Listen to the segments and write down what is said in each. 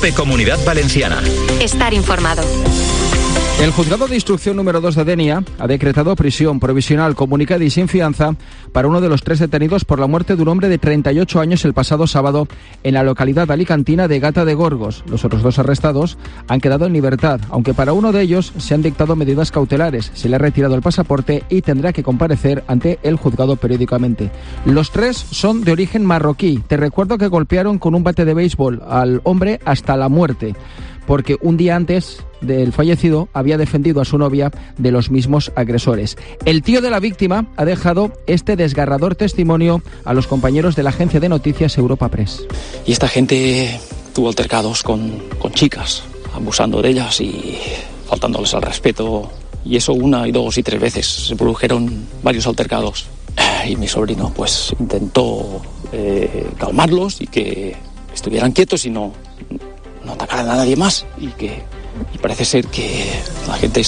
COPE Comunidad Valenciana. Estar informado. El juzgado de instrucción número 2 de Denia ha decretado prisión provisional comunicada y sin fianza para uno de los 3 detenidos por la muerte de un hombre de 38 años el pasado sábado en la localidad alicantina de Gata de Gorgos. Los otros 2 arrestados han quedado en libertad, aunque para uno de ellos se han dictado medidas cautelares. Se le ha retirado el pasaporte y tendrá que comparecer ante el juzgado periódicamente. Los 3 son de origen marroquí. Te recuerdo que golpearon con un bate de béisbol al hombre hasta la muerte, porque un día antes del fallecido había defendido a su novia de los mismos agresores. El tío de la víctima ha dejado este desgarrador testimonio a los compañeros de la agencia de noticias Europa Press. Y esta gente tuvo altercados con chicas, abusando de ellas y faltándoles al respeto. Y eso 1, 2 y 3 veces. Se produjeron varios altercados. Y mi sobrino pues intentó calmarlos y que estuvieran quietos y no atacaran a nadie más. Y parece ser que la gente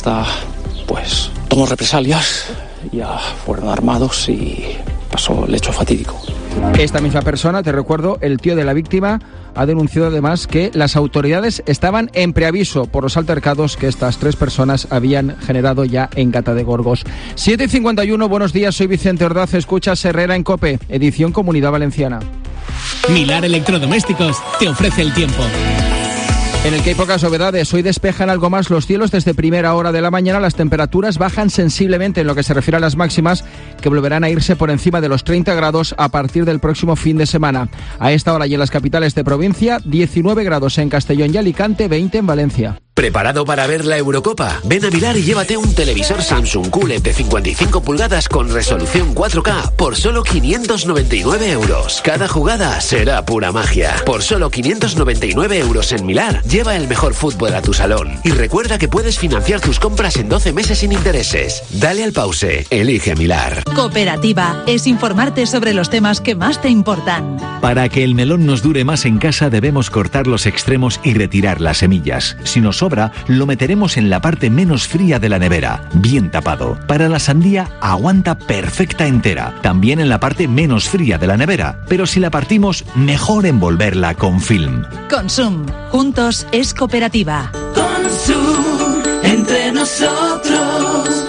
tomó represalias, ya fueron armados y pasó el hecho fatídico. Esta misma persona, te recuerdo, el tío de la víctima, ha denunciado además que las autoridades estaban en preaviso por los altercados que estas 3 personas habían generado ya en Gata de Gorgos. 7:51, buenos días, soy Vicente Ordaz, escuchas Herrera en COPE, edición Comunidad Valenciana. Milar Electrodomésticos te ofrece el tiempo. En el que hay pocas novedades, hoy despejan algo más los cielos desde primera hora de la mañana, las temperaturas bajan sensiblemente en lo que se refiere a las máximas, que volverán a irse por encima de los 30 grados a partir del próximo fin de semana. A esta hora y en las capitales de provincia, 19 grados en Castellón y Alicante, 20 en Valencia. ¿Preparado para ver la Eurocopa? Ven a Milar y llévate un televisor Samsung QLED de 55 pulgadas con resolución 4K por solo 599 euros. Cada jugada será pura magia. Por solo 599 euros en Milar, lleva el mejor fútbol a tu salón. Y recuerda que puedes financiar tus compras en 12 meses sin intereses. Dale al pause. Elige Milar. Cooperativa es informarte sobre los temas que más te importan. Para que el melón nos dure más en casa, debemos cortar los extremos y retirar las semillas. Si nos sobra, lo meteremos en la parte menos fría de la nevera, bien tapado. Para la sandía, aguanta perfecta entera, también en la parte menos fría de la nevera. Pero si la partimos, mejor envolverla con film. Consum. Juntos es cooperativa. Consum. Entre nosotros.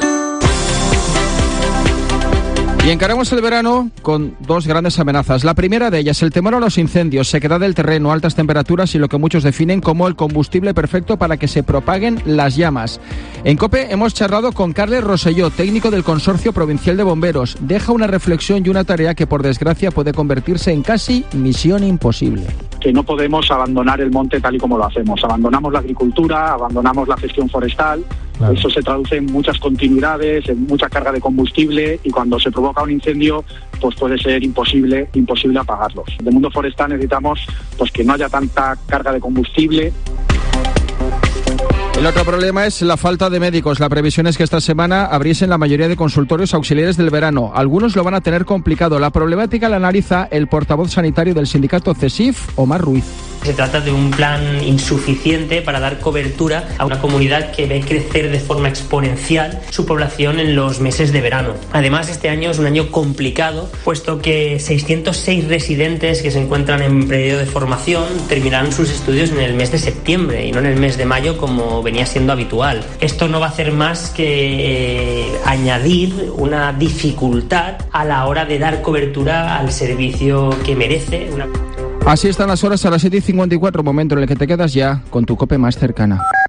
Y encaramos el verano con 2 grandes amenazas. La primera de ellas, el temor a los incendios, sequedad del terreno, altas temperaturas y lo que muchos definen como el combustible perfecto para que se propaguen las llamas. En COPE hemos charlado con Carles Rosselló, técnico del Consorcio Provincial de Bomberos. Deja una reflexión y una tarea que por desgracia puede convertirse en casi misión imposible. Que no podemos abandonar el monte tal y como lo hacemos. Abandonamos la agricultura, abandonamos la gestión forestal. Claro. Eso se traduce en muchas continuidades, en mucha carga de combustible y cuando se provoca un incendio, pues puede ser imposible apagarlos. Del mundo forestal necesitamos pues que no haya tanta carga de combustible. El otro problema es la falta de médicos. La previsión es que esta semana abriesen la mayoría de consultorios auxiliares del verano. Algunos lo van a tener complicado. La problemática la analiza el portavoz sanitario del sindicato CESIF, Omar Ruiz. Se trata de un plan insuficiente para dar cobertura a una comunidad que ve crecer de forma exponencial su población en los meses de verano. Además, este año es un año complicado, puesto que 606 residentes que se encuentran en periodo de formación terminarán sus estudios en el mes de septiembre y no en el mes de mayo como venía siendo habitual. Esto no va a hacer más que añadir una dificultad a la hora de dar cobertura al servicio que merece. Así están las horas a las 7:54, momento en el que te quedas ya con tu COPE más cercana.